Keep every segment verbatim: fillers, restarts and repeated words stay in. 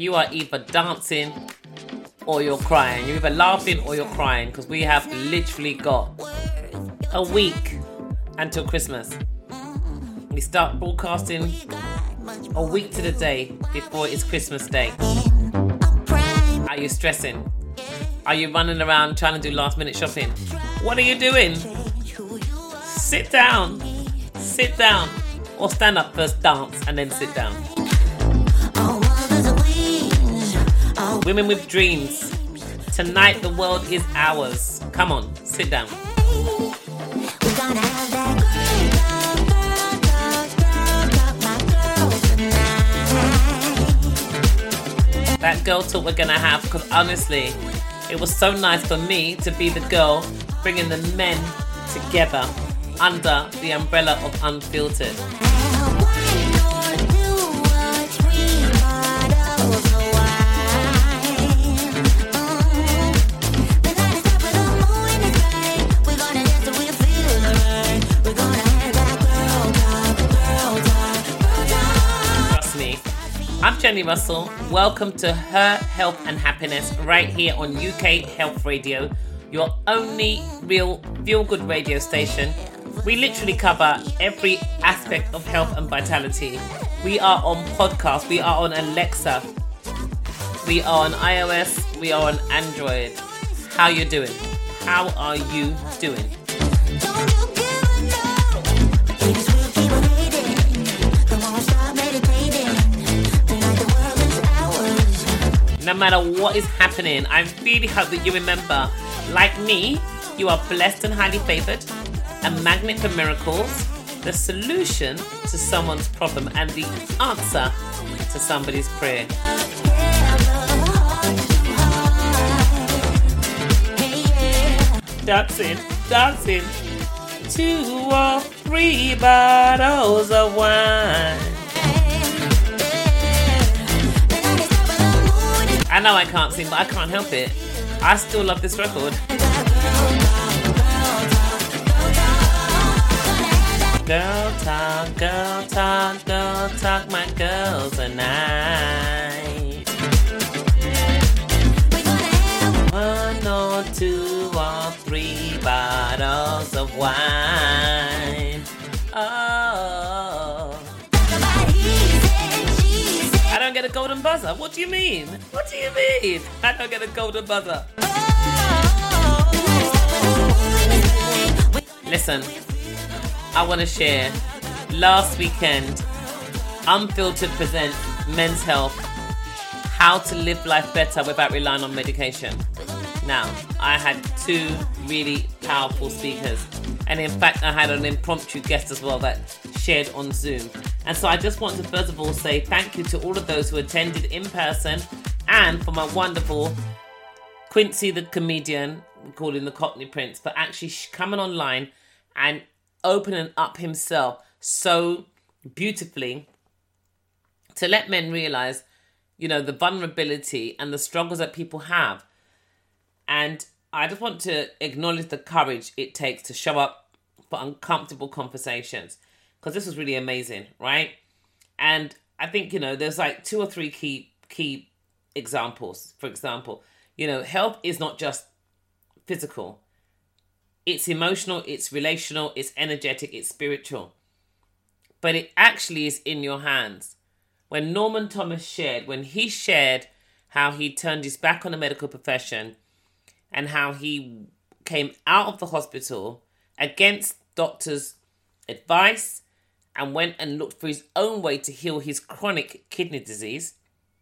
you are either dancing or you're crying. You're either laughing or you're crying, because we have literally got a week until Christmas. We start broadcasting a week to the day before it's Christmas Day. Are you stressing? Are you running around trying to do last minute shopping? What are you doing? Sit down. Sit down. Or stand up first, dance, and then sit down. Women with dreams. Tonight the world is ours. Come on, sit down. That girl talk we're gonna have, because honestly, it was so nice for me to be the girl bringing the men together under the umbrella of Unfiltered. Trust me. I'm Jenny Russell. Welcome to Her Health and Happiness right here on U K Health Radio, your only real feel-good radio station. We literally cover every aspect of health and vitality. We are on podcast, we are on Alexa, we are on iOS, we are on Android. How you doing? How are you doing? No matter what is happening, I really hope that you remember, like me, you are blessed and highly favored, a magnet for miracles, the solution to someone's problem, and the answer to somebody's prayer. Dancing, dancing, two or three bottles of wine. I know I can't sing, but I can't help it. I still love this record. Girl talk, girl talk, girl talk, my girls tonight. One or two or three bottles of wine. Oh. I don't get a golden buzzer. What do you mean? What do you mean? I don't get a golden buzzer. Listen, I want to share. Last weekend, Unfiltered presents Men's Health, how to live life better without relying on medication. Now, I had two really powerful speakers. And in fact, I had an impromptu guest as well that shared on Zoom. And so I just want to first of all say thank you to all of those who attended in person, and for my wonderful Quincy the comedian, we call him the Cockney Prince, for actually coming online and opening up himself so beautifully to let men realize, you know, the vulnerability and the struggles that people have. And I just want to acknowledge the courage it takes to show up for uncomfortable conversations, because this was really amazing, right? And I think, you know, there's like two or three key key examples. For example, you know, health is not just physical. It's emotional, it's relational, it's energetic, it's spiritual. But it actually is in your hands. When Norman Thomas shared, when he shared how he turned his back on the medical profession and how he came out of the hospital against doctors' advice and went and looked for his own way to heal his chronic kidney disease,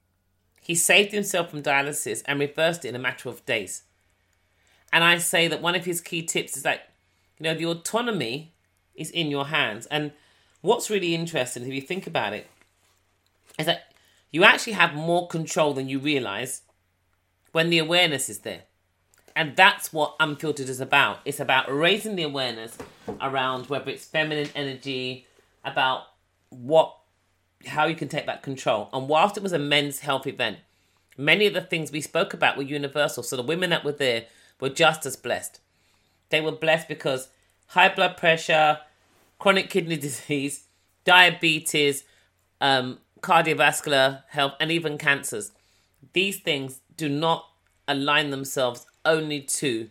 he saved himself from dialysis and reversed it in a matter of days. And I say that one of his key tips is that, you know, the autonomy is in your hands. And what's really interesting, if you think about it, is that you actually have more control than you realize when the awareness is there. And that's what Unfiltered is about. It's about raising the awareness around whether it's feminine energy, about what, how you can take that control. And whilst it was a men's health event, many of the things we spoke about were universal. So the women that were there were just as blessed. They were blessed because high blood pressure, chronic kidney disease, diabetes, um, cardiovascular health, and even cancers. these things do not align themselves only to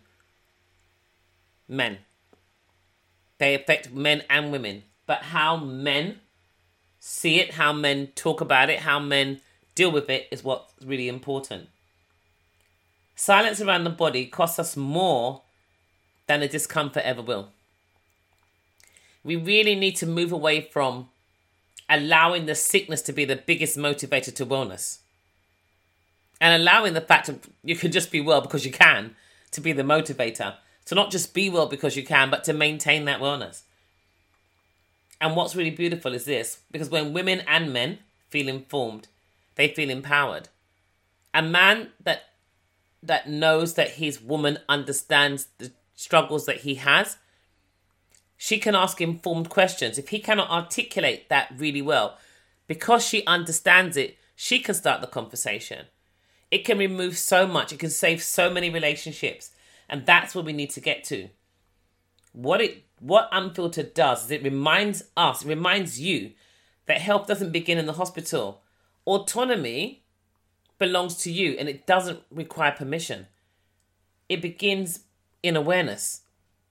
men. They affect men and women. But how men see it, how men talk about it, how men deal with it is what's really important. Silence around the body costs us more than the discomfort ever will. We really need to move away from allowing the sickness to be the biggest motivator to wellness. And allowing the fact that you can just be well because you can to be the motivator. To not just be well because you can, but to maintain that wellness. And what's really beautiful is this, because when women and men feel informed, they feel empowered. A man that that knows that his woman understands the struggles that he has, she can ask informed questions. If he cannot articulate that really well, because she understands it, she can start the conversation. It can remove so much. It can save so many relationships. And that's what we need to get to. What it what Unfiltered does is it reminds us, it reminds you that health doesn't begin in the hospital. Autonomy belongs to you and it doesn't require permission. It begins in awareness.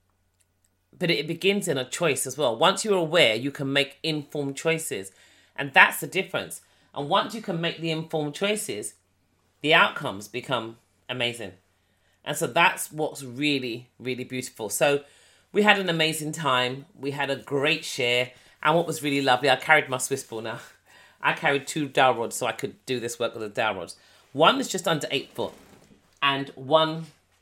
But it begins in a choice as well. Once you're aware, you can make informed choices. And that's the difference. And once you can make the informed choices, the outcomes become amazing. And so that's what's really, really beautiful. So we had an amazing time. We had a great share. And what was really lovely, I carried my Swiss ball now. I carried two dowel rods so I could do this work with the dowel rods. One is just under eight foot. And one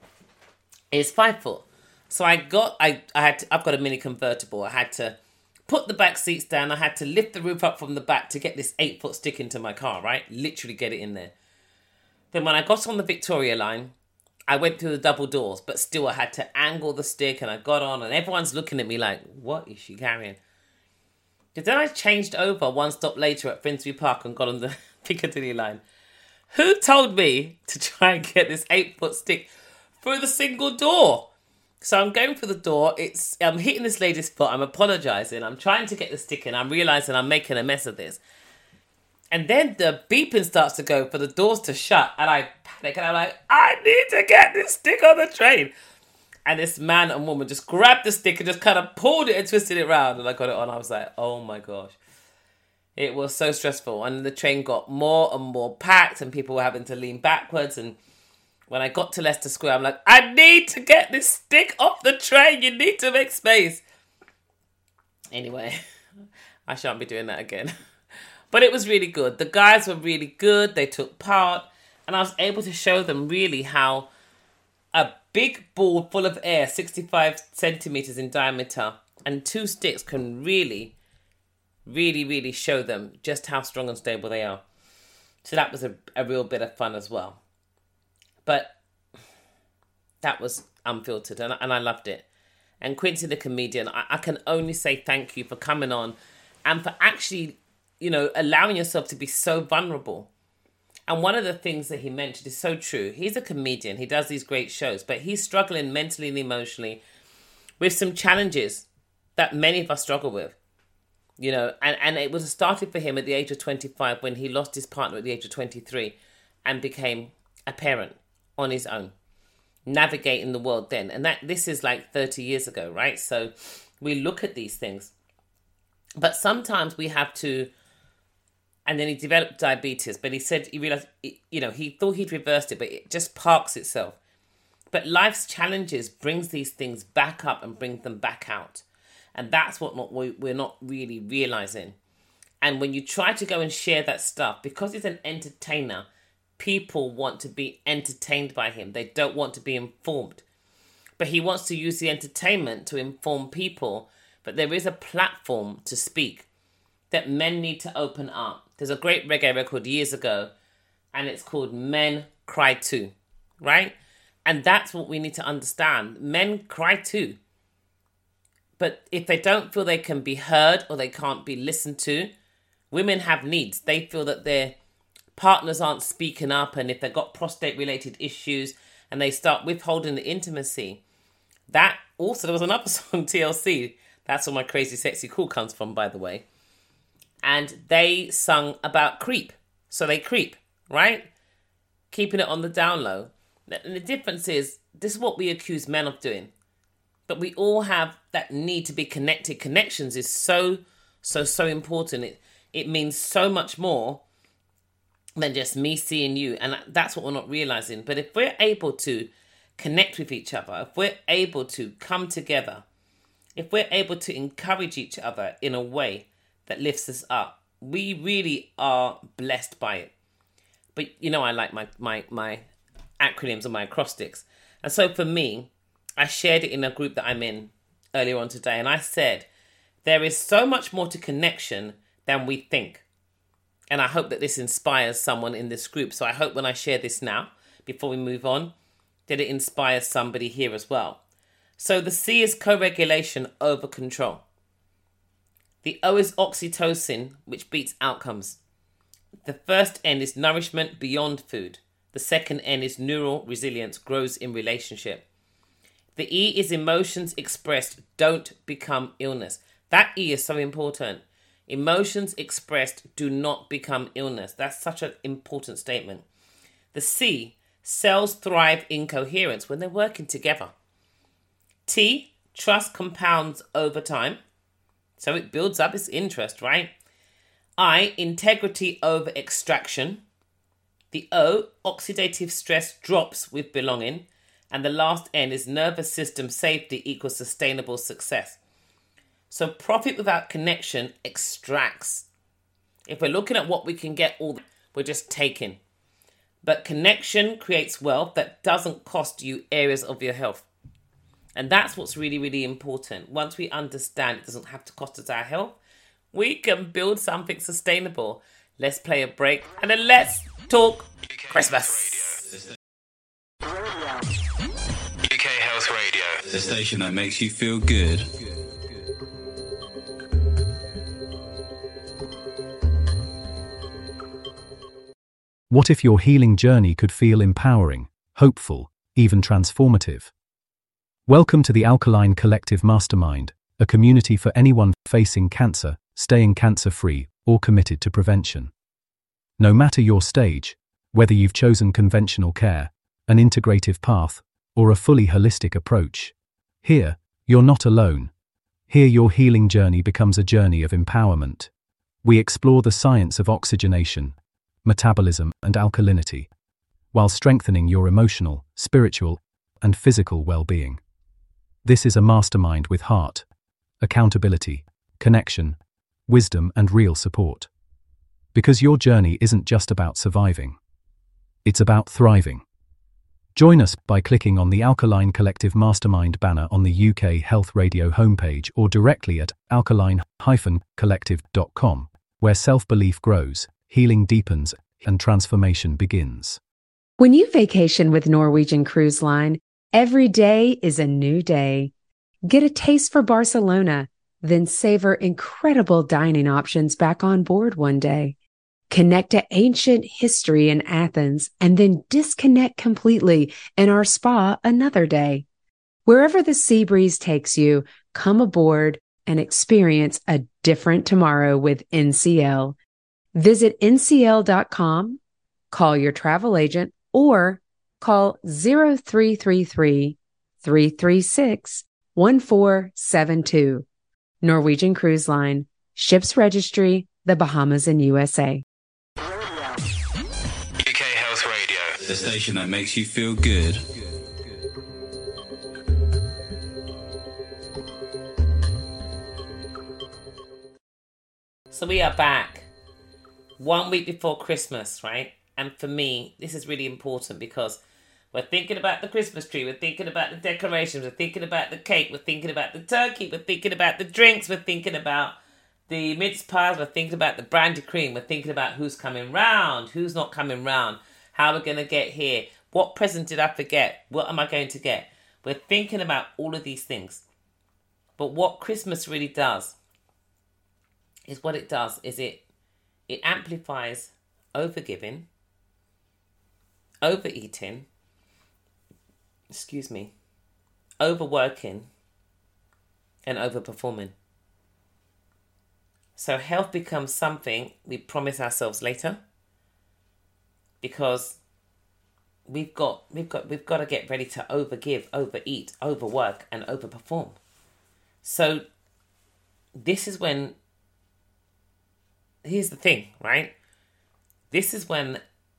is five foot. So I got, I, I had to, I've got a mini convertible. I had to put the back seats down. I had to lift the roof up from the back to get this eight foot stick into my car, right? Literally get it in there. Then when I got on the Victoria line, I went through the double doors, but still I had to angle the stick and I got on and everyone's looking at me like, what is she carrying? But then I changed over one stop later at Finsbury Park and got on the Piccadilly line. Who told me to try and get this eight foot stick through the single door? So I'm going for the door. It's I'm hitting this lady's foot. I'm apologising. I'm trying to get the stick in. I'm realising I'm making a mess of this. And then the beeping starts to go for the doors to shut. And I panic. And I'm like, I need to get this stick on the train. And this man and woman just grabbed the stick and just kind of pulled it and twisted it around. And I got it on. I was like, oh my gosh. It was so stressful. And the train got more and more packed. And people were having to lean backwards. And when I got to Leicester Square, I'm like, I need to get this stick off the train. You need to make space. Anyway, I shan't be doing that again. But it was really good. The guys were really good. They took part. And I was able to show them really how a big ball full of air, sixty-five centimetres in diameter, and two sticks can really, really, really show them just how strong and stable they are. So that was a, a real bit of fun as well. But that was Unfiltered, and, and I loved it. And Quincy the comedian, I, I can only say thank you for coming on and for actually, you know, allowing yourself to be so vulnerable. And one of the things that he mentioned is so true. He's a comedian. He does these great shows, but he's struggling mentally and emotionally with some challenges that many of us struggle with. You know, and, and it was started for him at the age of twenty-five when he lost his partner at the age of twenty-three and became a parent on his own, navigating the world then. And that this is like thirty years ago, right? So we look at these things. But sometimes we have to, and then he developed diabetes, but he said he realized, you know, he thought he'd reversed it, but it just parks itself. But life's challenges brings these things back up and brings them back out. And that's what not, we're not really realizing. And when you try to go and share that stuff, because he's an entertainer, people want to be entertained by him. They don't want to be informed. But he wants to use the entertainment to inform people. But there is a platform to speak that men need to open up. There's a great reggae record years ago, and it's called Men Cry Too, right? And that's what we need to understand. Men cry too. But if they don't feel they can be heard or they can't be listened to, women have needs. They feel that their partners aren't speaking up, and if they've got prostate-related issues and they start withholding the intimacy, that also, there was another song, T L C, that's where my Crazy Sexy Cool comes from, by the way. And they sung about creep. So they creep, right? keeping it on the down low. And the difference is, this is what we accuse men of doing. But we all have that need to be connected. Connections is so, so, so important. It, it means so much more than just me seeing you. And that's what we're not realizing. But if we're able to connect with each other, if we're able to come together, if we're able to encourage each other in a way that lifts us up, we really are blessed by it. But you know, I like my, my, my acronyms and my acrostics. And so for me, I shared it in a group that I'm in earlier on today. And I said, there is so much more to connection than we think. And I hope that this inspires someone in this group. So I hope when I share this now, before we move on, that it inspires somebody here as well. So the C is co-regulation over control. The O is oxytocin, which beats outcomes. The first N is nourishment beyond food. The second N is neural resilience, grows in relationship. The E is emotions expressed don't become illness. That E is so important. Emotions expressed do not become illness. That's such an important statement. The C, cells thrive in coherence when they're working together. T, trust compounds over time. So it builds up its interest, right? I, integrity over extraction. The O, oxidative stress drops with belonging. And the last N is nervous system safety equals sustainable success. So profit without connection extracts. If we're looking at what we can get, all we're just taking. But connection creates wealth that doesn't cost you areas of your health. And that's what's really, really important. Once we understand it doesn't have to cost us our health, we can build something sustainable. Let's play a break and then let's talk Christmas. U K Health Radio, the station that makes you feel good. What if your healing journey could feel empowering, hopeful, even transformative? Welcome to the Alkaline Collective Mastermind, a community for anyone facing cancer, staying cancer-free, or committed to prevention. No matter your stage, whether you've chosen conventional care, an integrative path, or a fully holistic approach, here, you're not alone. Here your healing journey becomes a journey of empowerment. We explore the science of oxygenation, metabolism, and alkalinity, while strengthening your emotional, spiritual, and physical well-being. This is a mastermind with heart, accountability, connection, wisdom, and real support. Because your journey isn't just about surviving. It's about thriving. Join us by clicking on the Alkaline Collective Mastermind banner on the U K Health Radio homepage or directly at alkaline dash collective dot com, where self-belief grows, healing deepens, and transformation begins. When you vacation with Norwegian Cruise Line, every day is a new day. Get a taste for Barcelona, then savor incredible dining options back on board one day. Connect to ancient history in Athens, and then disconnect completely in our spa another day. Wherever the sea breeze takes you, come aboard and experience a different tomorrow with N C L. Visit N C L dot com, call your travel agent, or call zero three three three, three three six, one four seven two. Norwegian Cruise Line, Ships Registry, the Bahamas and U S A. U K Health Radio, the station that makes you feel good. So we are back one week before Christmas, right? And for me, this is really important because we're thinking about the Christmas tree, we're thinking about the decorations, we're thinking about the cake, we're thinking about the turkey, we're thinking about the drinks, we're thinking about the mince pies, we're thinking about the brandy cream, we're thinking about who's coming round, who's not coming round, how we're going to get here, what present did I forget, what am I going to get? We're thinking about all of these things. But what Christmas really does is what it does is it it amplifies overgiving, overeating, excuse me, overworking, and overperforming. So health becomes something we promise ourselves later because we've got we've got we've got to get ready to overgive, overeat, overwork, and overperform. So this is when, here's the thing, right? This is when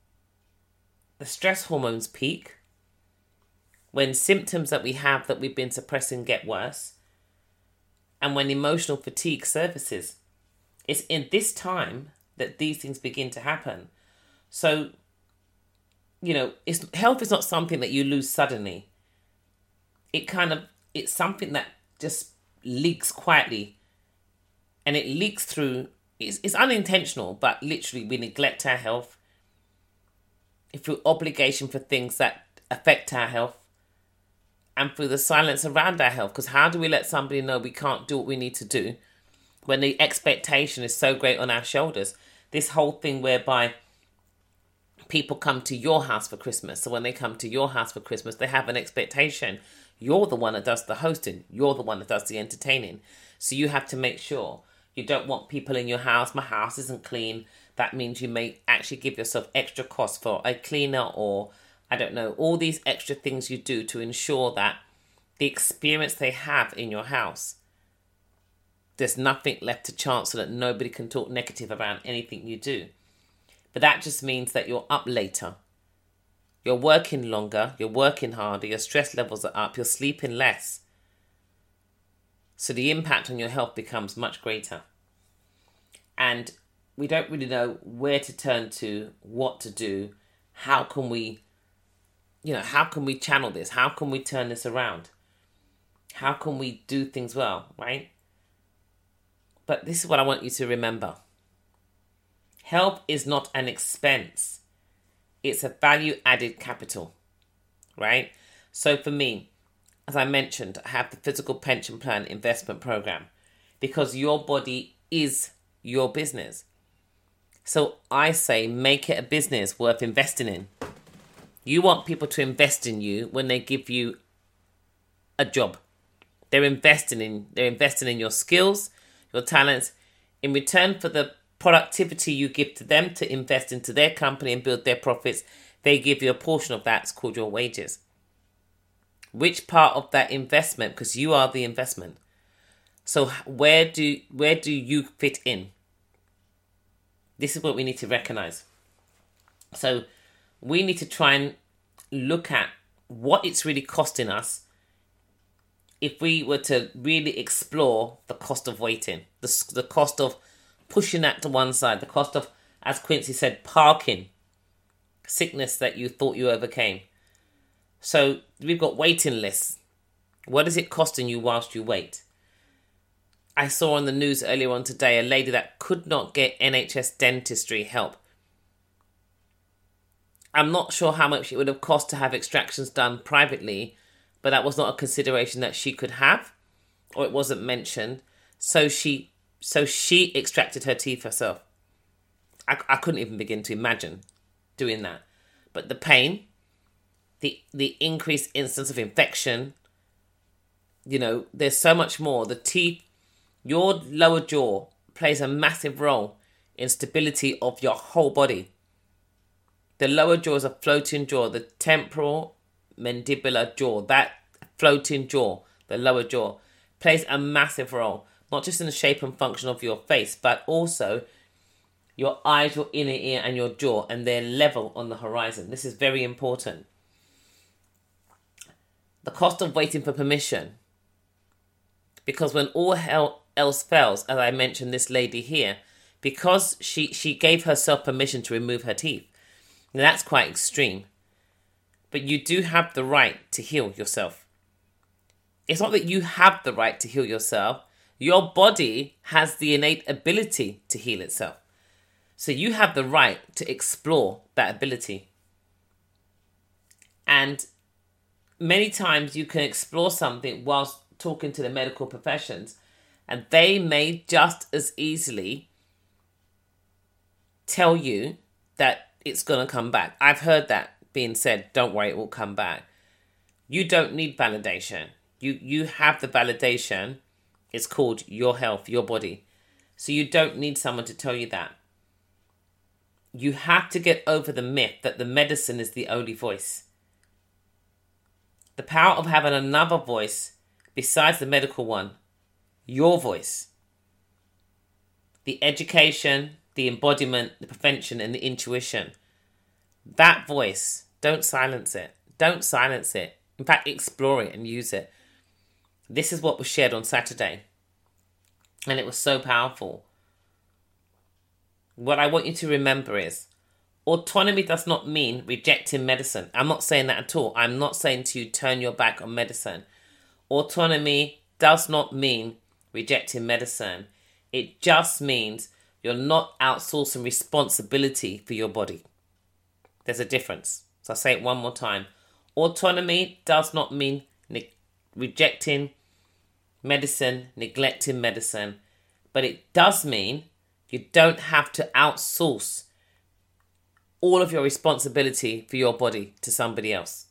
the stress hormones peak, when symptoms that we have that we've been suppressing get worse, and when emotional fatigue surfaces. It's in this time that these things begin to happen. So, you know, it's, health is not something that you lose suddenly. It kind of, it's something that just leaks quietly. And it leaks through, it's, it's unintentional, but literally we neglect our health through obligation for things that affect our health and through the silence around our health. Because how do we let somebody know we can't do what we need to do when the expectation is so great on our shoulders? This whole thing whereby people come to your house for Christmas. So when they come to your house for Christmas, they have an expectation. You're the one that does the hosting. You're the one that does the entertaining. So you have to make sure you don't want people in your house. My house isn't clean. That means you may actually give yourself extra cost for a cleaner, or I don't know, all these extra things you do to ensure that the experience they have in your house, there's nothing left to chance, so that nobody can talk negative about anything you do. But that just means that you're up later. You're working longer. You're working harder. Your stress levels are up. You're sleeping less. So the impact on your health becomes much greater. And we don't really know where to turn to, what to do. How can we, you know, how can we channel this? How can we turn this around? How can we do things well, right? But this is what I want you to remember. Health is not an expense. It's a value-added capital, right? So for me, as I mentioned, I have the Physical Pension Plan Investment Program because your body is your business. So I say make it a business worth investing in. You want people to invest in you when they give you a job. They're investing in, they're investing in your skills, your talents, in return for the productivity you give to them to invest into their company and build their profits. They give you a portion of that. It's called your wages. Which part of that investment, because you are the investment. So where do where do you fit in? This is what we need to recognize. So we need to try and look at what it's really costing us if we were to really explore the cost of waiting, the, the cost of pushing that to one side, the cost of, as Quincy said, parking sickness that you thought you overcame. So we've got waiting lists. What is it costing you whilst you wait? I saw on the news earlier on today a lady that could not get N H S dentistry help. I'm not sure how much it would have cost to have extractions done privately, but that was not a consideration that she could have, or it wasn't mentioned. So she so she extracted her teeth herself. I, I couldn't even begin to imagine doing that. But the pain, the the increased instance of infection, you know, there's so much more. The teeth, your lower jaw plays a massive role in stability of your whole body. The lower jaw is a floating jaw. The temporal mandibular jaw, that floating jaw, the lower jaw, plays a massive role, not just in the shape and function of your face, but also your eyes, your inner ear, and your jaw, and their level on the horizon. This is very important. The cost of waiting for permission. Because when all hell else fails, as I mentioned this lady here, because she, she gave herself permission to remove her teeth. Now that's quite extreme. But you do have the right to heal yourself. It's not that you have the right to heal yourself. Your body has the innate ability to heal itself. So you have the right to explore that ability. And many times you can explore something whilst talking to the medical professions, and they may just as easily tell you that it's going to come back. I've heard that being said, don't worry, it will come back. You don't need validation. You you have the validation. It's called your health, your body. So you don't need someone to tell you that. you have to get over the myth that the medicine is the only voice. The power of having another voice besides the medical one, your voice. The education, the embodiment, the prevention, and the intuition. That voice, don't silence it. Don't silence it. In fact, explore it and use it. This is what was shared on Saturday. And it was so powerful. What I want you to remember is, autonomy does not mean rejecting medicine. I'm not saying that at all. I'm not saying to you, turn your back on medicine. Autonomy does not mean rejecting medicine. It just means you're not outsourcing responsibility for your body. There's a difference. So I'll say it one more time. Autonomy does not mean ne- rejecting medicine, neglecting medicine. But it does mean you don't have to outsource all of your responsibility for your body to somebody else.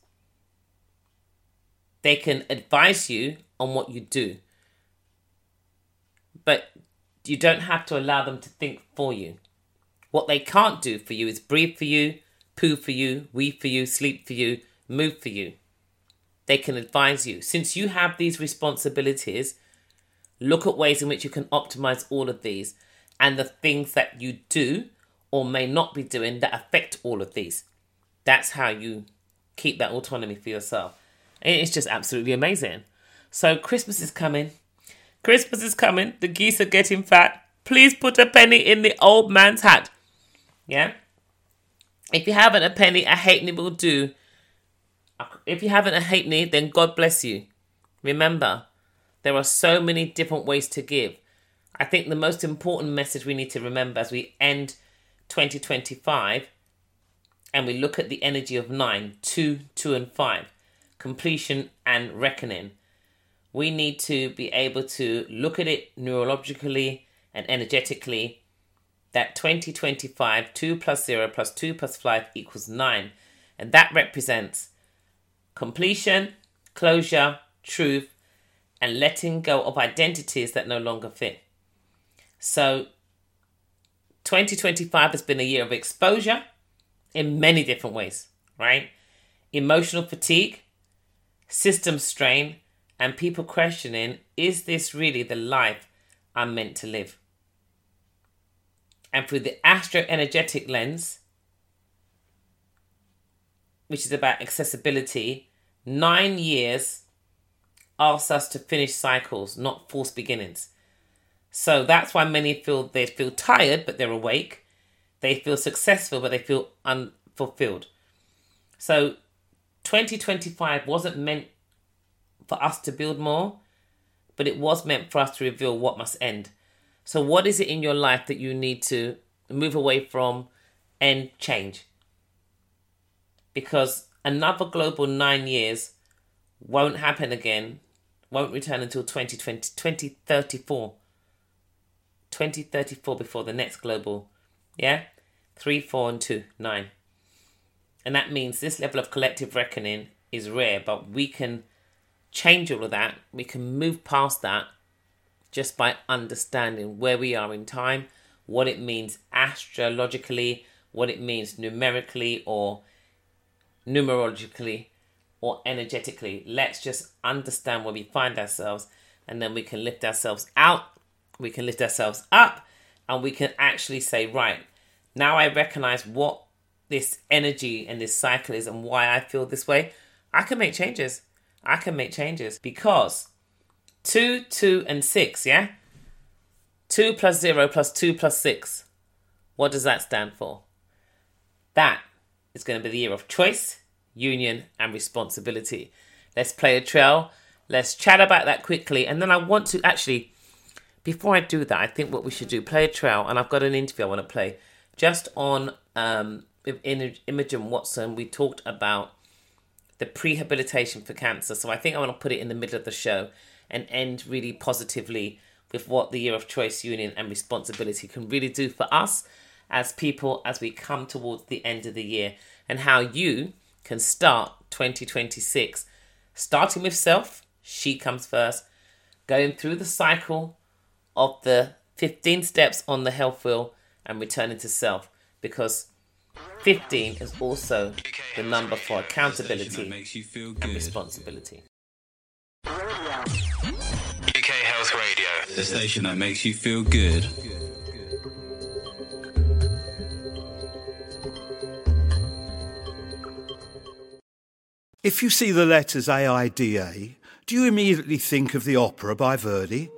They can advise you on what you do, but you don't have to allow them to think for you. What they can't do for you is breathe for you, poo for you, wee for you, sleep for you, move for you. They can advise you. Since you have these responsibilities, look at ways in which you can optimize all of these and the things that you do or may not be doing that affect all of these. That's how you keep that autonomy for yourself. It's just absolutely amazing. So Christmas is coming. Christmas is coming. The geese are getting fat. Please put a penny in the old man's hat. Yeah? If you haven't a penny, a halfpenny will do. If you haven't a halfpenny, then God bless you. Remember, there are so many different ways to give. I think the most important message we need to remember as we end twenty twenty-five and we look at the energy of nine, two, two and five, completion and reckoning. We need to be able to look at it neurologically and energetically that twenty twenty-five, two plus zero plus two plus five equals nine. And that represents completion, closure, truth, and letting go of identities that no longer fit. So twenty twenty-five has been a year of exposure in many different ways, right? Emotional fatigue, system strain, and people questioning, is this really the life I'm meant to live? And through the astro-energetic lens, which is about accessibility, nine years asks us to finish cycles, not force beginnings. So that's why many feel they feel tired, but they're awake. They feel successful, but they feel unfulfilled. So twenty twenty-five wasn't meant for us to build more, but it was meant for us to reveal what must end. So what is it in your life that you need to move away from and change? Because another global nine years won't happen again, won't return until twenty twenty, twenty thirty-four. twenty thirty-four before the next global, yeah? Three, four, and two, nine. And that means this level of collective reckoning is rare, but we can change all of that. We can move past that just by understanding where we are in time, what it means astrologically, what it means numerically or numerologically or energetically. Let's just understand where we find ourselves, and then we can lift ourselves out, we can lift ourselves up, and we can actually say, right, now I recognize what this energy and this cycle is and why I feel this way. I can make changes. I can make changes because two, two, and six, yeah? Two plus zero plus two plus six. What does that stand for? That is going to be the year of choice, union, and responsibility. Let's play a trail. Let's chat about that quickly. And then I want to actually, before I do that, I think what we should do, play a trail. And I've got an interview I want to play just on um, with Imogen Watson. We talked about the prehabilitation for cancer. So I think I want to put it in the middle of the show and end really positively with what the year of choice, union, and responsibility can really do for us as people as we come towards the end of the year, and how you can start twenty twenty-six, starting with self, she comes first, going through the cycle of the fifteen steps on the health wheel and returning to self, because fifteen is also the number for accountability and responsibility. U K Health Radio, the station that makes you feel good. If you see the letters A I D A, do you immediately think of the opera by Verdi?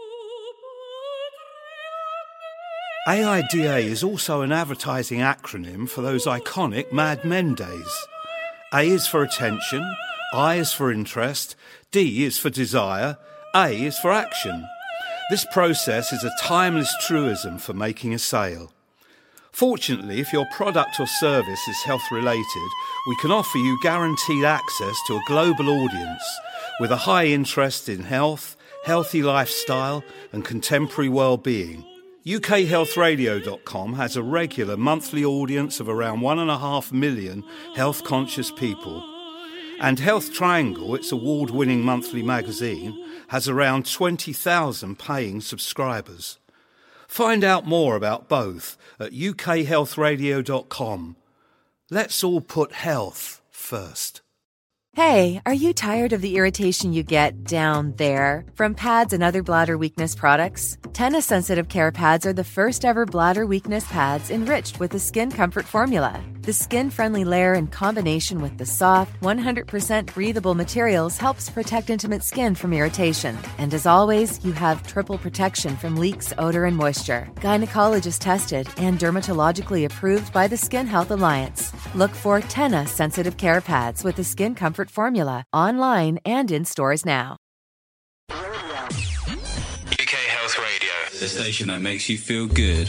A I D A is also an advertising acronym for those iconic Mad Men days. A is for attention, I is for interest, D is for desire, A is for action. This process is a timeless truism for making a sale. Fortunately, if your product or service is health-related, we can offer you guaranteed access to a global audience with a high interest in health, healthy lifestyle and contemporary well-being. U K health radio dot com has a regular monthly audience of around one and a half million health-conscious people. And Health Triangle, its award-winning monthly magazine, has around twenty thousand paying subscribers. Find out more about both at U K health radio dot com. Let's all put health first. Hey, are you tired of the irritation you get down there from pads and other bladder weakness products? Tena Sensitive Care Pads are the first ever bladder weakness pads enriched with the Skin Comfort formula. The skin-friendly layer in combination with the soft, one hundred percent breathable materials helps protect intimate skin from irritation. And as always, you have triple protection from leaks, odor, and moisture. Gynecologist tested and dermatologically approved by the Skin Health Alliance. Look for Tena Sensitive Care Pads with the Skin Comfort formula online and in stores now. U K Health Radio, the station that makes you feel good.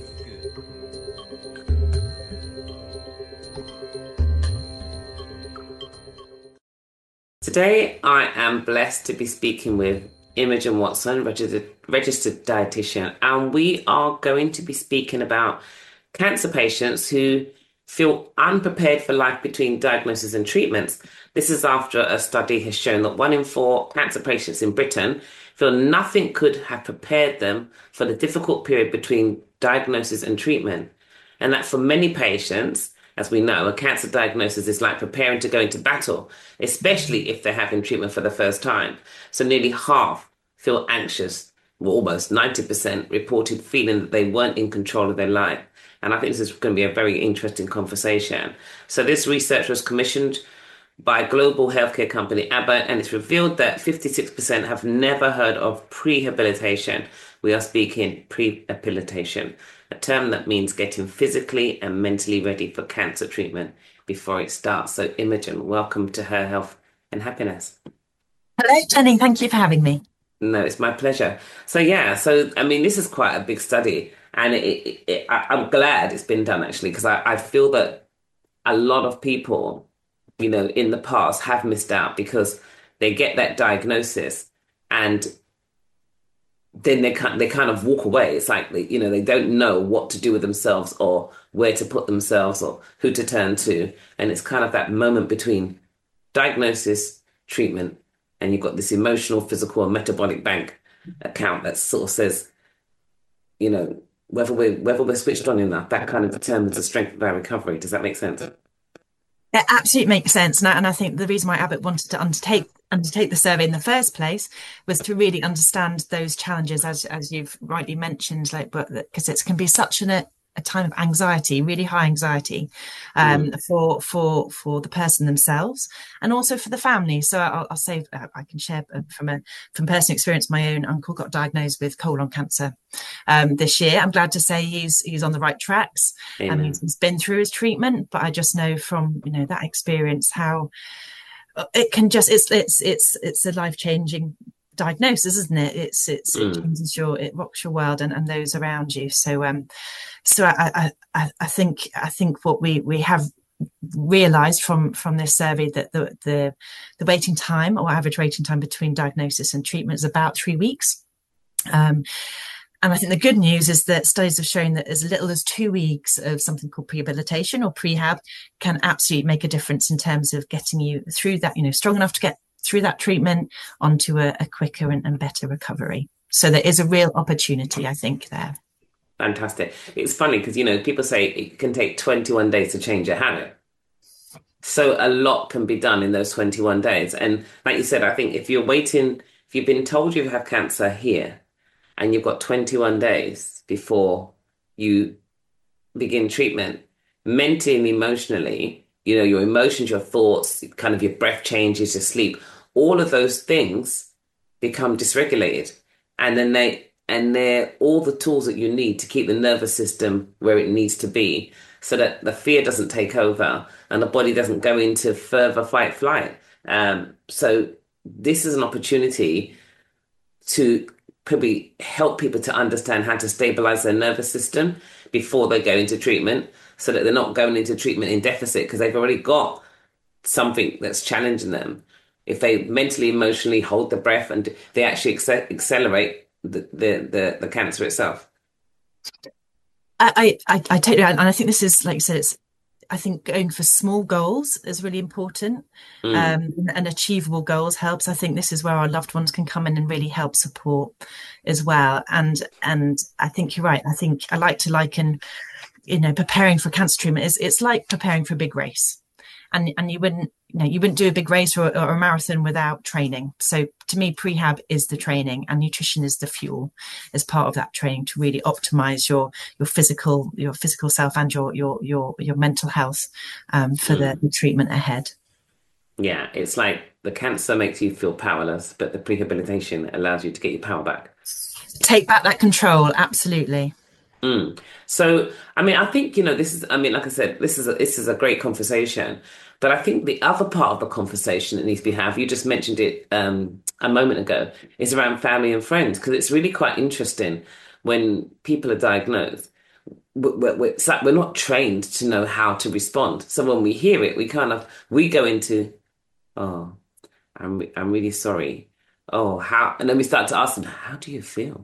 Today, I am blessed to be speaking with Imogen Watson, registered, registered dietitian, and we are going to be speaking about cancer patients who feel unprepared for life between diagnosis and treatments. This is after a study has shown that one in four cancer patients in Britain feel nothing could have prepared them for the difficult period between diagnosis and treatment, and that for many patients, as we know, a cancer diagnosis is like preparing to go into battle, especially if they're having treatment for the first time. So nearly half feel anxious, well, almost ninety percent reported feeling that they weren't in control of their life. And I think this is going to be a very interesting conversation. So this research was commissioned by global healthcare company Abbott, and it's revealed that fifty-six percent have never heard of prehabilitation. We are speaking prehabilitation, a term that means getting physically and mentally ready for cancer treatment before it starts. So Imogen, welcome to Her Health and Happiness. Hello, Jenny. Thank you for having me. No, it's my pleasure. So yeah, so I mean, this is quite a big study, and it, it, it, I, I'm glad it's been done actually, because I, I feel that a lot of people, you know, in the past have missed out because they get that diagnosis and then they kind they kind of walk away. It's like, they, you know, they don't know what to do with themselves or where to put themselves or who to turn to. And it's kind of that moment between diagnosis, treatment, and you've got this emotional, physical, and metabolic bank account that sort of says, you know, whether we're, whether we're switched on enough, that kind of determines the strength of our recovery. Does that make sense? It absolutely makes sense. And I, and I think the reason why Abbott wanted to undertake undertake the survey in the first place was to really understand those challenges, as as you've rightly mentioned, like, but because it can be such an, a, a time of anxiety, really high anxiety, um, mm. for for for the person themselves and also for the family. So I'll, I'll say I can share from a from personal experience. My own uncle got diagnosed with colon cancer um, this year. I'm glad to say he's he's on the right tracks. and um, he's, he's been through his treatment, but I just know from you know that experience how it can just it's it's it's it's a life-changing diagnosis, isn't it? It's it's mm. it changes your it rocks your world and, and those around you. So um so I I I think I think what we we have realized from from this survey that the the the waiting time or average waiting time between diagnosis and treatment is about three weeks. Um And I think the good news is that studies have shown that as little as two weeks of something called prehabilitation or prehab can absolutely make a difference in terms of getting you through that, you know, strong enough to get through that treatment onto a, a quicker and, and better recovery. So there is a real opportunity, I think, there. Fantastic. It's funny because, you know, people say it can take twenty-one days to change a habit. So a lot can be done in those twenty-one days. And like you said, I think if you're waiting, if you've been told you have cancer here and you've got twenty-one days before you begin treatment, mentally and emotionally, you know, your emotions, your thoughts, kind of your breath changes, your sleep, all of those things become dysregulated. And then they, and they're all the tools that you need to keep the nervous system where it needs to be so that the fear doesn't take over and the body doesn't go into further fight flight. Um, so this is an opportunity to probably help people to understand how to stabilize their nervous system before they go into treatment so that they're not going into treatment in deficit because they've already got something that's challenging them. If they mentally, emotionally hold the breath and they actually ex- accelerate the, the, the, the cancer itself. I, I, I totally, and I think this is, like you said, it's, I think going for small goals is really important, mm. um, and achievable goals helps. I think this is where our loved ones can come in and really help support as well. And, and I think you're right. I think I like to liken, you know, preparing for cancer treatment is, it's like preparing for a big race. And, and you wouldn't, you know, you wouldn't do a big race or, or a marathon without training. So to me, prehab is the training and nutrition is the fuel as part of that training to really optimize your, your physical, your physical self and your, your, your, your mental health, um, for mm. the, the treatment ahead. Yeah. It's like the cancer makes you feel powerless, but the prehabilitation allows you to get your power back. Take back that control. Absolutely. Mm. So, I mean, I think, you know, this is, I mean, like I said, this is a, this is a great conversation, but I think the other part of the conversation that needs to be had, you just mentioned it um, a moment ago, is around family and friends, because it's really quite interesting when people are diagnosed. We're, we're, we're not trained to know how to respond. So when we hear it, we kind of, we go into, oh, I'm, I'm really sorry. Oh, how, and then we start to ask them, how do you feel?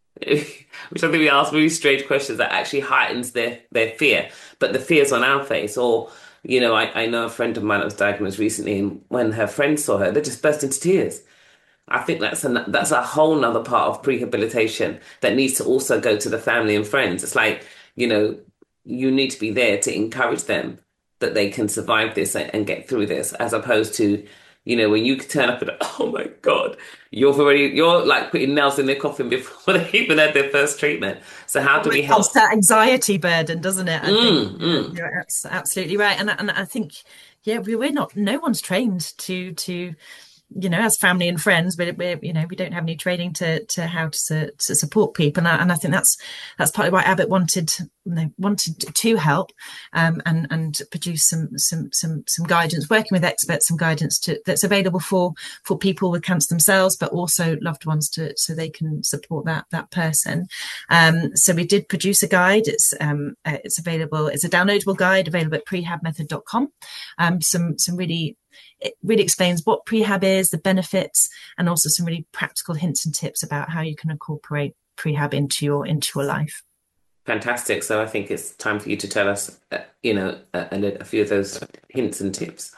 Which I think we ask really strange questions that actually heightens their, their fear. But the fear's on our face. Or, you know, I, I know a friend of mine that was diagnosed recently, and when her friends saw her, they just burst into tears. I think that's a, that's a whole nother part of prehabilitation that needs to also go to the family and friends. It's like, you know, you need to be there to encourage them that they can survive this and, and get through this, as opposed to, you know, when you turn up and, oh my God, you're already, you're like putting nails in their coffin before they even had their first treatment. So how do we help? It's that anxiety burden, doesn't it? I mm, think mm. You're absolutely right. And, and I think, yeah, we, we're not, no one's trained to, to, you know, as family and friends, but we're, you know, we don't have any training to to how to, to support people, and I, and I think that's that's partly why Abbott wanted you know, wanted to help, um, and and produce some some some some guidance, working with experts, some guidance to that's available for for people with cancer themselves, but also loved ones, to so they can support that that person. Um, so we did produce a guide. It's um uh, it's available. It's a downloadable guide available at prehab method dot com. Um, some some really. It really explains what prehab is, the benefits, and also some really practical hints and tips about how you can incorporate prehab into your into your life. Fantastic. So I think it's time for you to tell us, uh, you know, a, a few of those hints and tips.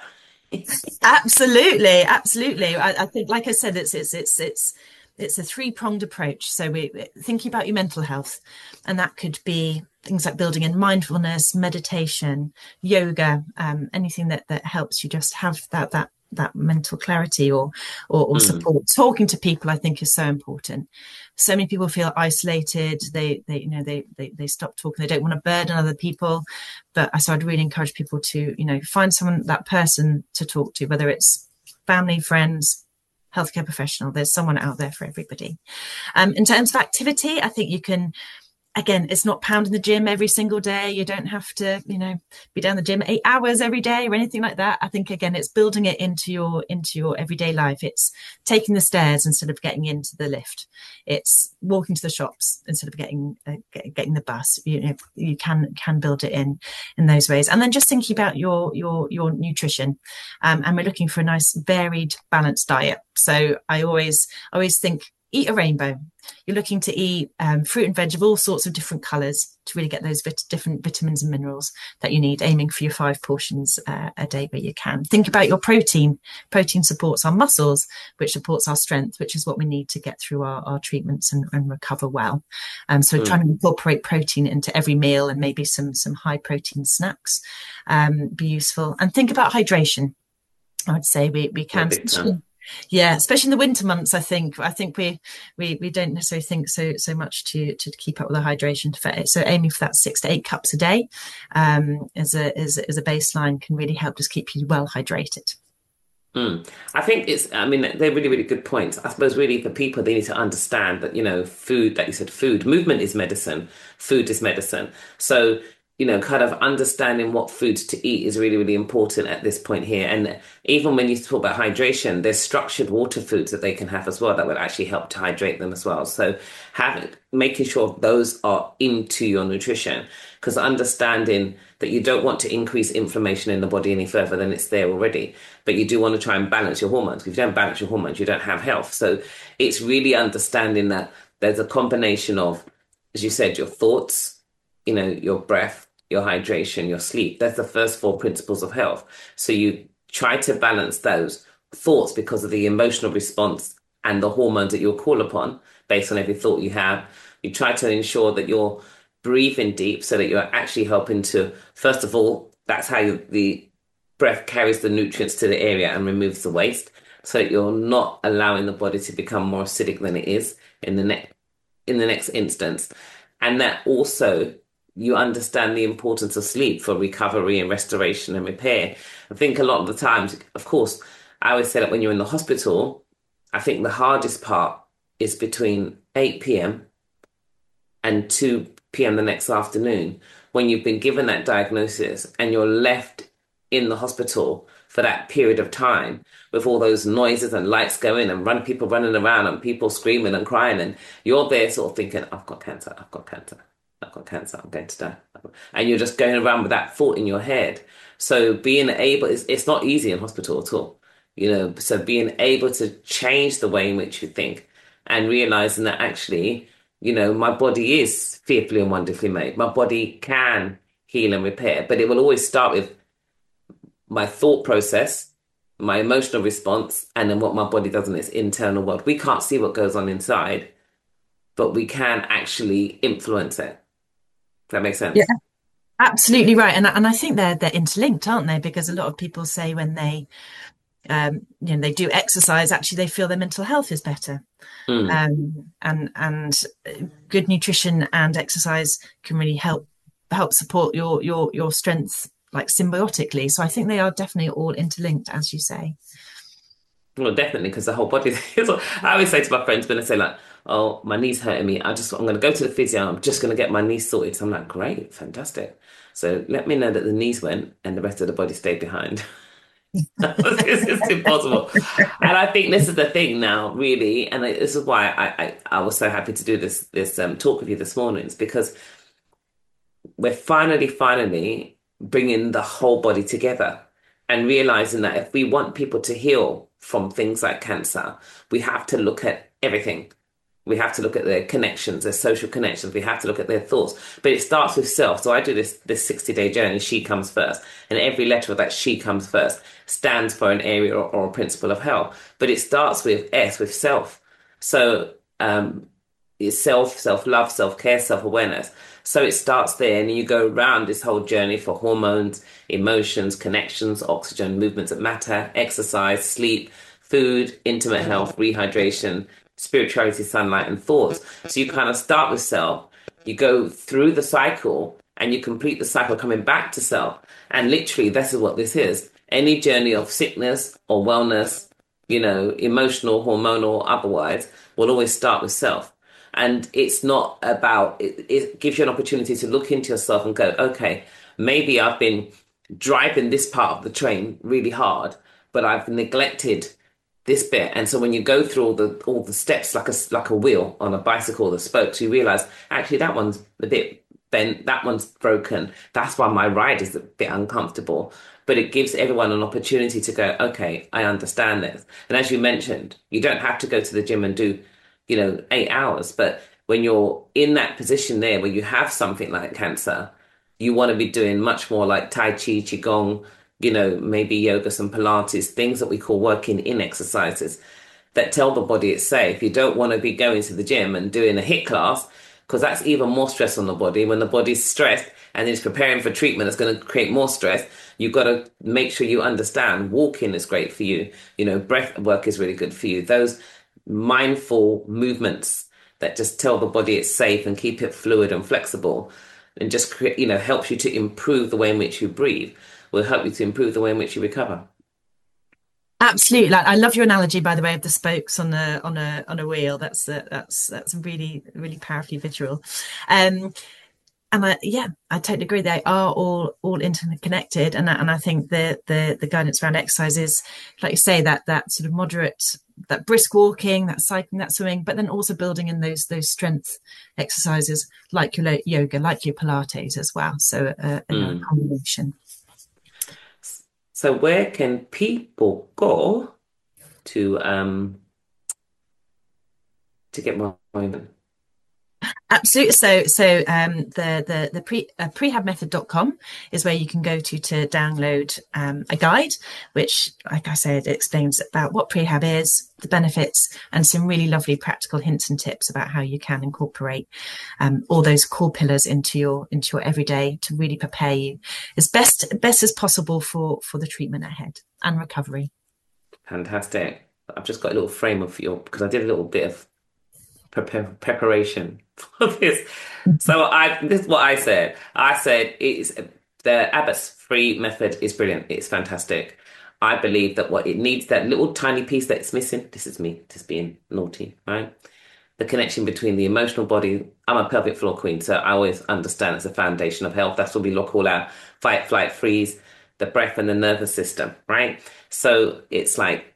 Absolutely, absolutely. I, I think, like I said, it's it's it's it's it's a three-pronged approach. So we're thinking about your mental health, and that could be things like building in mindfulness, meditation, yoga, um, anything that, that helps you just have that that that mental clarity or or, or mm. support. Talking to people, I think, is so important. So many people feel isolated. They they you know they they they stop talking. They don't want to burden other people. But so I'd really encourage people to you know find someone, that person to talk to, whether it's family, friends, healthcare professional. There's someone out there for everybody. Um, in terms of activity, I think you can. Again, it's not pounding the gym every single day. You don't have to, you know, be down the gym eight hours every day or anything like that. I think, again, it's building it into your into your everyday life. It's taking the stairs instead of getting into the lift. It's walking to the shops instead of getting uh, get, getting the bus. You know, you can can build it in in those ways. And then just thinking about your your your nutrition. Um, and we're looking for a nice, varied, balanced diet. So I always always think, eat a rainbow. You're looking to eat um, fruit and veg of all sorts of different colours to really get those vit- different vitamins and minerals that you need, aiming for your five portions uh, a day where you can. Think about your protein. Protein supports our muscles, which supports our strength, which is what we need to get through our, our treatments and, and recover well. Um, so mm. trying to incorporate protein into every meal and maybe some, some high protein snacks um, be useful. And think about hydration. I would say we, we can... Yeah, especially in the winter months, I think. I think we we we don't necessarily think so so much to to keep up with the hydration. So aiming for that six to eight cups a day um, as a as, as a baseline can really help just keep you well hydrated. Mm. I think it's, I mean, they're really, really good points. I suppose really for people, they need to understand that, you know, food, like you said, food, movement is medicine, food is medicine. So, you know, kind of understanding what foods to eat is really, really important at this point here. And even when you talk about hydration, there's structured water foods that they can have as well that will actually help to hydrate them as well. So have, making sure those are into your nutrition, because understanding that you don't want to increase inflammation in the body any further than it's there already, but you do want to try and balance your hormones. If you don't balance your hormones, you don't have health. So it's really understanding that there's a combination of, as you said, your thoughts, you know, your breath, your hydration, your sleep. That's the first four principles of health. So you try to balance those thoughts because of the emotional response and the hormones that you'll call upon based on every thought you have. You try to ensure that you're breathing deep so that you're actually helping to, first of all, that's how you, the breath carries the nutrients to the area and removes the waste, so that you're not allowing the body to become more acidic than it is in the next in the next instance. And that also you understand the importance of sleep for recovery and restoration and repair. I think a lot of the times, of course, I always say that when you're in the hospital, I think the hardest part is between eight p.m. and two p.m. the next afternoon, when you've been given that diagnosis and you're left in the hospital for that period of time with all those noises and lights going and run people running around and people screaming and crying, and you're there sort of thinking, I've got cancer, I've got cancer. I've got cancer, I'm going to die. And you're just going around with that thought in your head. So being able, it's, it's not easy in hospital at all, you know, so being able to change the way in which you think and realizing that actually, you know, my body is fearfully and wonderfully made. My body can heal and repair, but it will always start with my thought process, my emotional response, and then what my body does in its internal world. We can't see what goes on inside, but we can actually influence it. That makes sense. Yeah, absolutely right. And and I think they're they're interlinked, aren't they? Because a lot of people say when they um you know they do exercise, actually they feel their mental health is better. Mm. Um and and good nutrition and exercise can really help help support your your your strength like symbiotically. So I think they are definitely all interlinked, as you say. Well, definitely, because the whole body. I always say to my friends when I say like, oh, my knee's hurting me, I just, I'm going to go to the physio, I'm just going to get my knees sorted. So I'm like, great, fantastic. So let me know that the knees went and the rest of the body stayed behind. It's just impossible. And I think this is the thing now, really, and this is why I, I, I was so happy to do this, this um, talk with you this morning, is because we're finally, finally bringing the whole body together and realizing that if we want people to heal from things like cancer, we have to look at everything. We have to look at their connections, their social connections. We have to look at their thoughts. But it starts with self. So I do this this sixty-day journey, She Comes First. And every letter of that She Comes First stands for an area or, or a principle of health. But it starts with S, with self. So um, it's self, self-love, self-care, self-awareness. So it starts there, and you go around this whole journey for hormones, emotions, connections, oxygen, movements that matter, exercise, sleep, food, intimate health, rehydration, spirituality, sunlight, and thoughts. So you kind of start with self, you go through the cycle, and you complete the cycle coming back to self. And literally, this is what this is. Any journey of sickness or wellness, you know, emotional, hormonal, otherwise, will always start with self. And it's not about, it, it gives you an opportunity to look into yourself and go, okay, maybe I've been driving this part of the train really hard, but I've neglected this bit. And so when you go through all the all the steps like a, like a wheel on a bicycle, the spokes, you realize, actually, that one's a bit bent, that one's broken. That's why my ride is a bit uncomfortable. But it gives everyone an opportunity to go, okay, I understand this. And as you mentioned, you don't have to go to the gym and do you know, eight hours. But when you're in that position there where you have something like cancer, you want to be doing much more like Tai Chi, Qigong, you know, maybe yoga, some Pilates, things that we call working in exercises that tell the body it's safe. You don't want to be going to the gym and doing a HIIT class, because that's even more stress on the body. When the body's stressed and it's preparing for treatment, it's going to create more stress. You've got to make sure you understand walking is great for you. You know, breath work is really good for you. Those mindful movements that just tell the body it's safe and keep it fluid and flexible, and just create, you know, helps you to improve the way in which you breathe, will help you to improve the way in which you recover. Absolutely. Like, I love your analogy, by the way, of the spokes on a on a on a wheel. That's a, that's that's really really powerfully visual. Um, and I, yeah, I totally agree. They are all all interconnected, and and I think the the the guidance around exercise is, like you say, that that sort of moderate, that brisk walking, that cycling, that swimming, but then also building in those those strength exercises like your yoga, like your Pilates as well. So uh, Mm. a combination. So where can people go to um to get more info? Absolutely. So, so um, the the the pre uh, prehab method dot com is where you can go to to download um, a guide, which, like I said, explains about what prehab is, the benefits, and some really lovely practical hints and tips about how you can incorporate um, all those core pillars into your into your everyday to really prepare you as best best as possible for for the treatment ahead and recovery. Fantastic. I've just got a little frame of your, because I did a little bit of prepare, preparation for this. So I, this is what I said. I said it's the Abbott's free method is brilliant. It's fantastic. I believe that what it needs, that little tiny piece that's missing, this is me just being naughty, right? The connection between the emotional body. I'm a pelvic floor queen, so I always understand it's a foundation of health. That's what we look all our fight, flight, freeze, the breath and the nervous system, right? So it's like,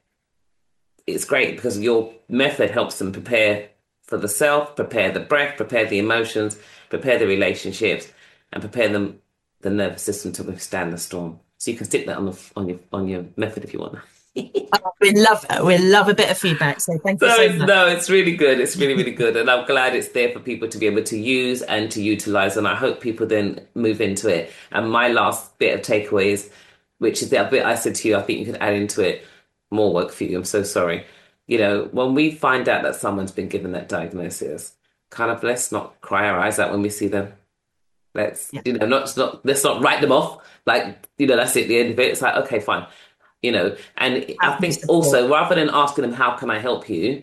it's great because your method helps them prepare for the self, prepare the breath, prepare the emotions, prepare the relationships, and prepare them the nervous system to withstand the storm. So you can stick that on the on your on your method if you want. Oh, we love we love a bit of feedback. So thank you So so it's, much. no, it's really good. It's really really good, and I'm glad it's there for people to be able to use and to utilize. And I hope people then move into it. And my last bit of takeaways, which is the bit I said to you, I think you can add into it. More work for you. I'm so sorry. You know, when we find out that someone's been given that diagnosis, kind of let's not cry our eyes out when we see them. Let's, Yeah. you know, not, not let's not write them off. Like, you know, that's it, the end of it. It's like, okay, fine. You know, and I think also rather than asking them, how can I help you?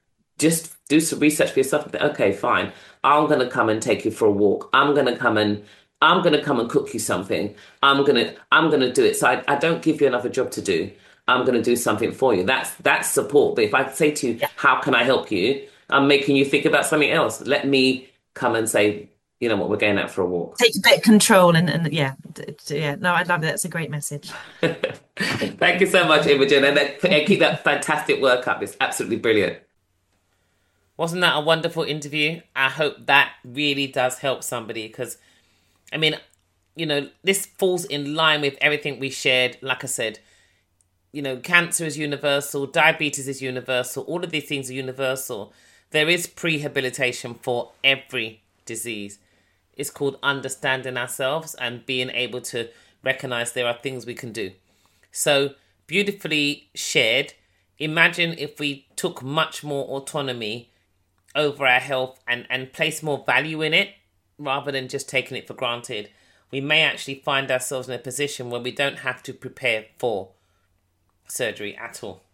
Just do some research for yourself. And think, okay, fine. I'm going to come and take you for a walk. I'm going to come and I'm going to come and cook you something. I'm going to I'm going to do it. So I, I don't give you another job to do. I'm going to do something for you. That's that's support. But if I say to you, Yeah. how can I help you? I'm making you think about something else. Let me come and say, you know what, we're going out for a walk. Take a bit of control and, and yeah, d- d- yeah. No, I love it. That's a great message. Thank you so much, Imogen. And, that, and keep that fantastic work up. It's absolutely brilliant. Wasn't that a wonderful interview? I hope that really does help somebody because, I mean, you know, this falls in line with everything we shared. Like I said, you know, cancer is universal, diabetes is universal, all of these things are universal. There is prehabilitation for every disease. It's called understanding ourselves and being able to recognize there are things we can do. So beautifully shared. Imagine if we took much more autonomy over our health and, and place more value in it rather than just taking it for granted. We may actually find ourselves in a position where we don't have to prepare for surgery at all.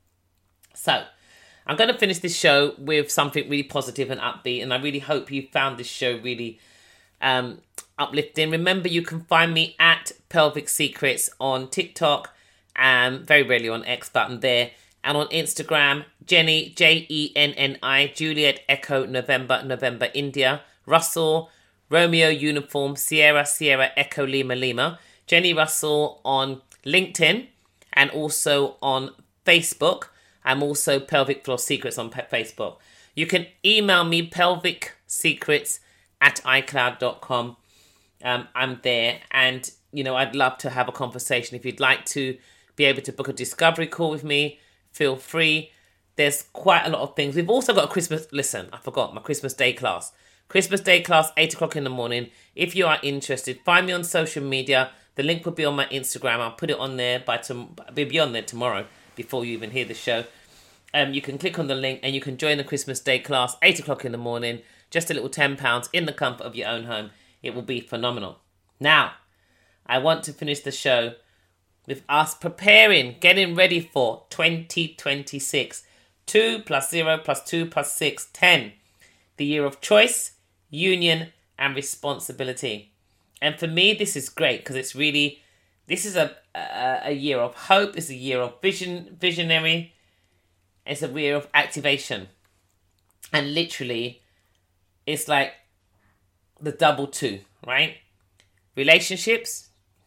So I'm going to finish this show with something really positive and upbeat, and I really hope you found this show really um, uplifting. Remember, you can find me at Pelvic Secrets on TikTok, and very rarely on X, but I'm there, and on Instagram, Jenny, J E N N I, Juliet Echo November November India, Russell Romeo Uniform Sierra Sierra Echo Lima Lima, Jenny Russell on LinkedIn, and also on Facebook. I'm also Pelvic Floor Secrets on Facebook. You can email me pelvic secrets at icloud dot com. Um, I'm there, and you know, I'd love to have a conversation. If you'd like to be able to book a discovery call with me, feel free. there's quite a lot of things. We've also got a Christmas, listen, I forgot, my Christmas Day class. Christmas Day class, eight o'clock in the morning. If you are interested, find me on social media. The link will be on my Instagram. I'll put it on there by tom- it'll be on there tomorrow before you even hear the show. Um, you can click on the link and you can join the Christmas Day class, eight o'clock in the morning. Just a little ten pounds in the comfort of your own home. It will be phenomenal. Now, I want to finish the show with us preparing, getting ready for twenty twenty-six. two plus zero plus two plus six, ten. The year of choice, union, and responsibility. And for me, this is great because it's really, this is a, a a year of hope. It's a year of vision, visionary. It's a year of activation. And literally, it's like the double two, right? Relationships,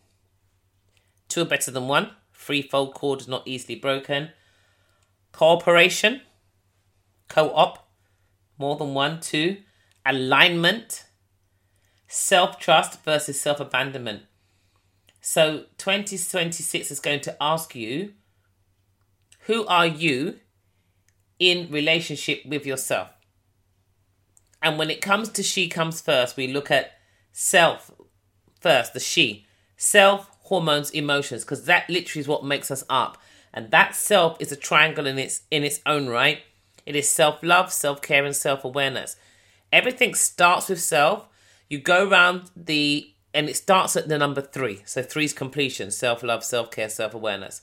two are better than one. Threefold cord not easily broken. Cooperation, co-op, more than one, two. Alignment, self-trust versus self-abandonment. So twenty twenty-six is going to ask you, who are you in relationship with yourself? And when it comes to she comes first, we look at self first, the she. Self, hormones, emotions, because that literally is what makes us up. And that self is a triangle in its in its own right. It is self-love, self-care, and self-awareness. Everything starts with self. You go around the, and it starts at the number three. So three is completion, self-love, self-care, self-awareness.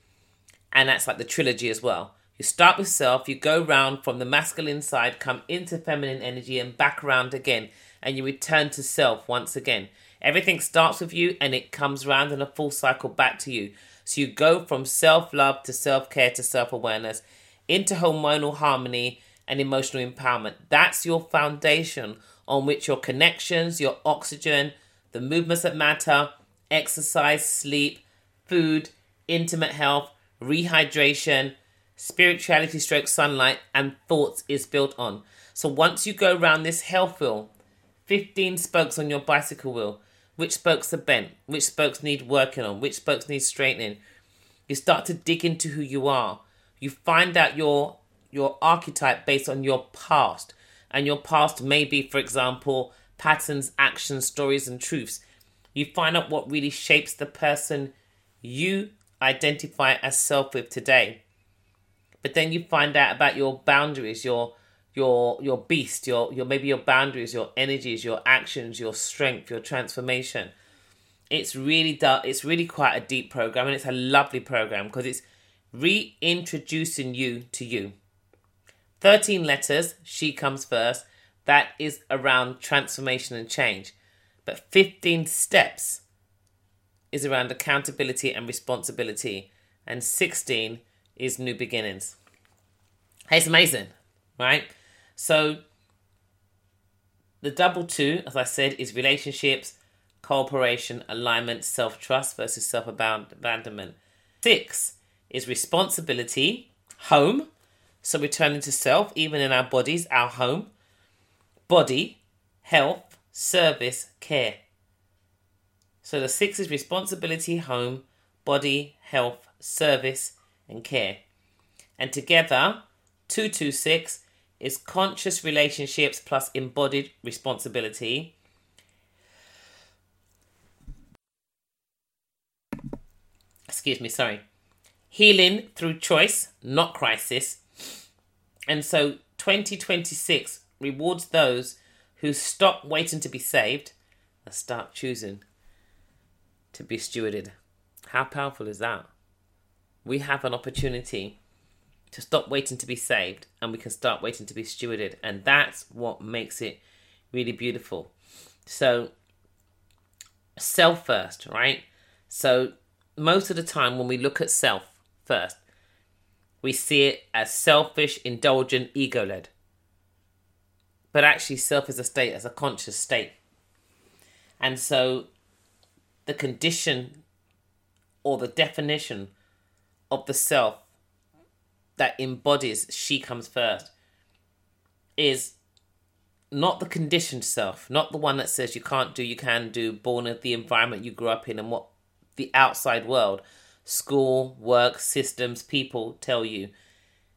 And that's like the trilogy as well. You start with self, you go round from the masculine side, come into feminine energy and back around again. And you return to self once again. Everything starts with you and it comes round in a full cycle back to you. So you go from self-love to self-care to self-awareness into hormonal harmony and emotional empowerment. That's your foundation on which your connections, your oxygen, the movements that matter, exercise, sleep, food, intimate health, rehydration, spirituality stroke sunlight, and thoughts is built on. So once you go around this health wheel, fifteen spokes on your bicycle wheel, which spokes are bent, which spokes need working on, which spokes need straightening, you start to dig into who you are. You find out your your archetype based on your past. And your past may be, for example, patterns, actions, stories, and truths. You find out what really shapes the person you identify as self with today. But then you find out about your boundaries, your your your beast, your your maybe your boundaries, your energies, your actions, your strength, your transformation. It's really du- it's really quite a deep program, and it's a lovely program because it's reintroducing you to you. thirteen letters, she comes first. That is around transformation and change. But fifteen steps is around accountability and responsibility. And sixteen is new beginnings. Hey, it's amazing, right? So the double two, as I said, is relationships, cooperation, alignment, self-trust versus self-abandonment. Six is responsibility, home. So returning to self, even in our bodies, our home. Body, health, service, care. So the six is responsibility, home, body, health, service, and care. And together, two two six is conscious relationships plus embodied responsibility. Excuse me, sorry. Healing through choice, not crisis. And so twenty twenty-six rewards those who stop waiting to be saved and start choosing to be stewarded. How powerful is that? We have an opportunity to stop waiting to be saved and we can start waiting to be stewarded. And that's what makes it really beautiful. So self first, right? So most of the time when we look at self first, we see it as selfish, indulgent, ego-led. But actually self is a state, as a conscious state. And so the condition or the definition of the self that embodies she comes first is not the conditioned self, not the one that says you can't do, you can do, born of the environment you grew up in and what the outside world, school, work, systems, people tell you.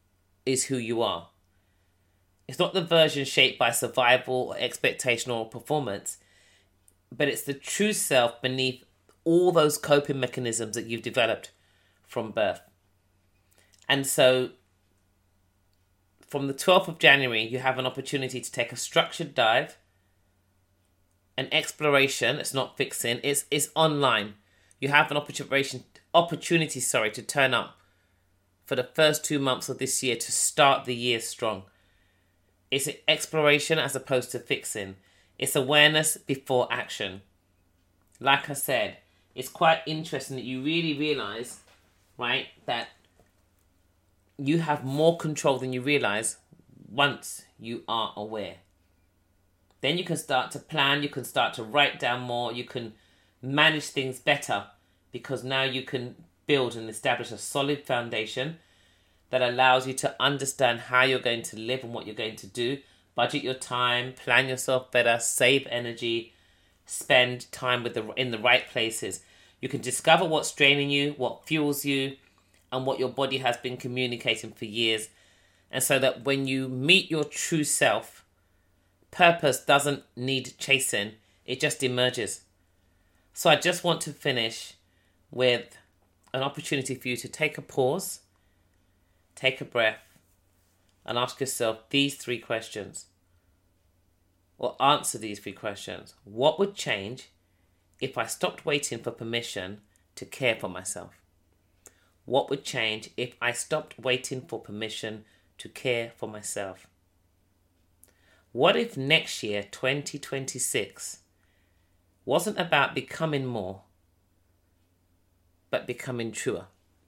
is who you are. It's not the version shaped by survival or expectation or performance, but it's the true self beneath all those coping mechanisms that you've developed from birth. And so from the twelfth of January, you have an opportunity to take a structured dive, an exploration. It's not fixing, it's, it's online. You have an opportunity, opportunity sorry, to turn up for the first two months of this year to start the year strong. It's an exploration as opposed to fixing. It's awareness before action. Like I said, it's quite interesting that you really realise, right, that you have more control than you realise once you are aware. Then you can start to plan, you can start to write down more, you can manage things better, because now you can build and establish a solid foundation that allows you to understand how you're going to live and what you're going to do, budget your time, plan yourself better, save energy, spend time with the in the right places. You can discover what's draining you, what fuels you, and what your body has been communicating for years. And so that when you meet your true self, purpose doesn't need chasing, it just emerges. So I just want to finish with an opportunity for you to take a pause, take a breath, and ask yourself these three questions. Or answer these three questions. What would change if I stopped waiting for permission to care for myself? What would change if I stopped waiting for permission to care for myself? What if next year, twenty twenty-six, wasn't about becoming more, but becoming truer?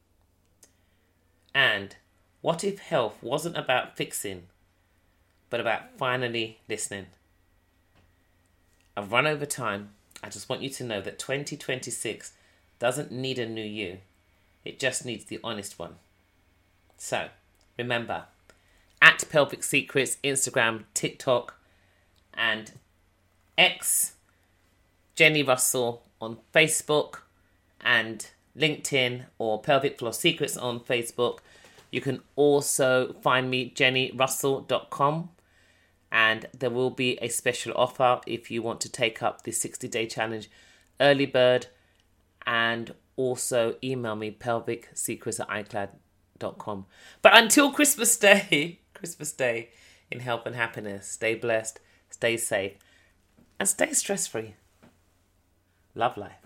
And what if health wasn't about fixing, but about finally listening? I've run over time. I just want you to know that twenty twenty-six doesn't need a new you. It just needs the honest one. So, remember, at Pelvic Secrets, Instagram, TikTok, and X, Jenny Russell on Facebook, and LinkedIn, or Pelvic Floor Secrets on Facebook. You can also find me, jenny russell dot com, and there will be a special offer if you want to take up the sixty-day challenge early bird, and also email me pelvic secrets at icloud dot com. But until Christmas Day, Christmas Day, in health and happiness, stay blessed, stay safe, and stay stress-free. Love life.